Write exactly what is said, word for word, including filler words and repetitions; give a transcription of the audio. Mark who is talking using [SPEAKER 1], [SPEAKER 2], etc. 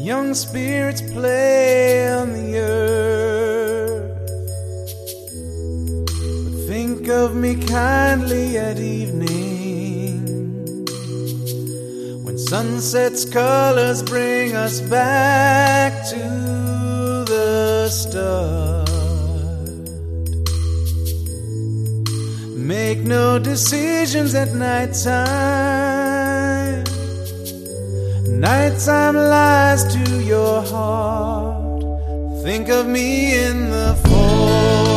[SPEAKER 1] young spirits play on the earth. But think of me kindly at evening, when sunset's colors bring us back to the start. Make no decisions at nighttime. Nighttime lies to your heart. Think of me in the fall.